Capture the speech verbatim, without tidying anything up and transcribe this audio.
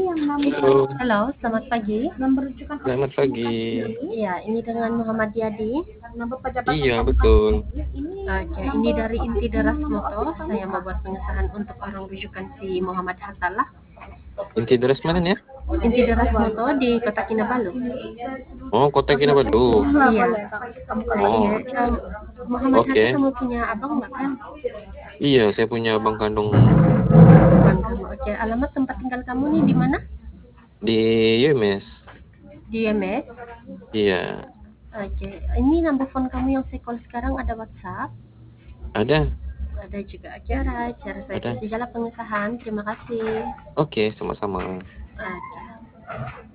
Halo, Halo, selamat pagi. selamat pagi. Iya, ini dengan Muhammad Yadi. Iya, betul. Oke, ini dari Inti Deras Moto. Saya membuat pengesahan untuk orang rujukan si Muhammad Hatta lah. Inti deras mana ya? Inti Deras Moto di Kota Kinabalu. Oh, Kota Kinabalu. Iya. Oke, Oh, um, Muhammad Hatta oke. kamu punya abang nggak kan? Iya, saya punya abang kandung Abang kamu. Oke, alamat tempat tinggal kamu nih di mana? di U M S. Di M S. Iya, Oke, ini number phone kamu yang saya call sekarang ada WhatsApp? ada, Ada juga. Oke, alright. Cara saya ada. kasih jalan pengesahan. Terima kasih. Oke, sama-sama. Oke.